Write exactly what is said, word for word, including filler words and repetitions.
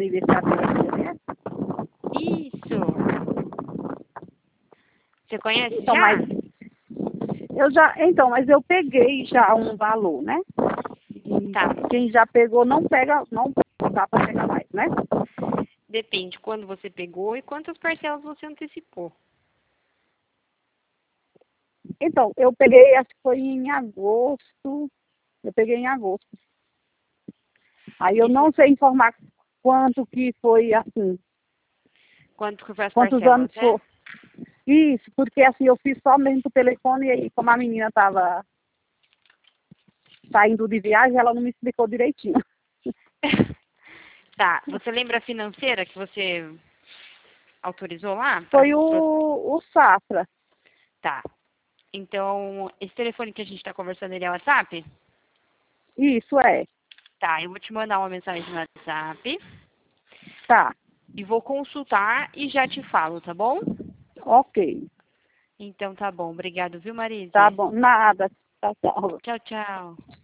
aniversário da minha. Isso. Você conhece Então, já? mas eu já, então, mas eu peguei já um valor, né? E Tá. quem já pegou não pega, não dá para pegar mais, né? Depende quando você pegou e quantas parcelas você antecipou. Então, eu peguei, acho que foi em agosto, eu peguei em agosto. Aí eu não Esse, sei informar quanto que foi assim, quanto que foi as quantos parcelas, anos né? foi. Isso, porque assim, eu fiz só mesmo por telefone e aí, como a menina estava saindo de viagem, ela não me explicou direitinho. Tá. Você lembra a financeira que você autorizou lá? Pra... Foi o, o Safra. Tá. Então, esse telefone que a gente está conversando, ele é WhatsApp? Isso é. Tá, eu vou te mandar uma mensagem no WhatsApp Tá. e vou consultar e já te falo, tá bom? Ok. Então tá bom. Obrigado, viu, Tá Marise? bom. Nada. Tá, tchau. Tchau, tchau.